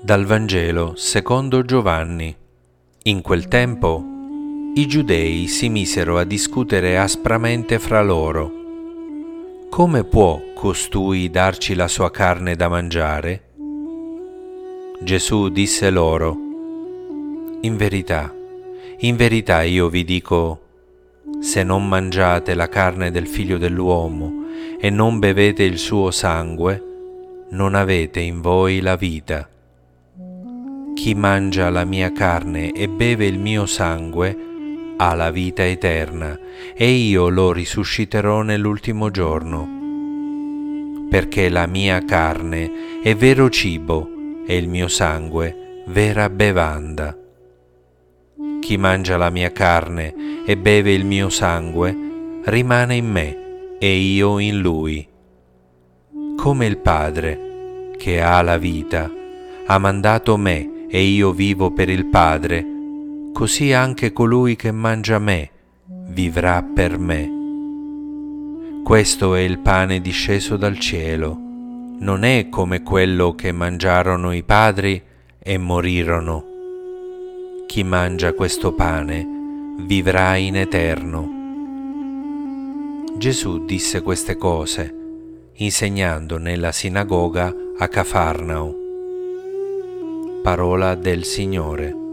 Dal Vangelo secondo Giovanni. In quel tempo i giudei si misero a discutere aspramente fra loro. Come può costui darci la sua carne da mangiare? Gesù disse loro: in verità io vi dico, se non mangiate la carne del Figlio dell'uomo e non bevete il suo sangue, non avete in voi la vita. Chi mangia la mia carne e beve il mio sangue ha la vita eterna, e io lo risusciterò nell'ultimo giorno. Perché la mia carne è vero cibo e il mio sangue vera bevanda. Chi mangia la mia carne e beve il mio sangue rimane in me e io in lui. Come il Padre, che ha la vita, ha mandato me e io vivo per il Padre, così anche colui che mangia me vivrà per me. Questo è il pane disceso dal cielo, non è come quello che mangiarono i padri e morirono. Chi mangia questo pane vivrà in eterno. Gesù disse queste cose, insegnando nella sinagoga a Cafarnao. Parola del Signore.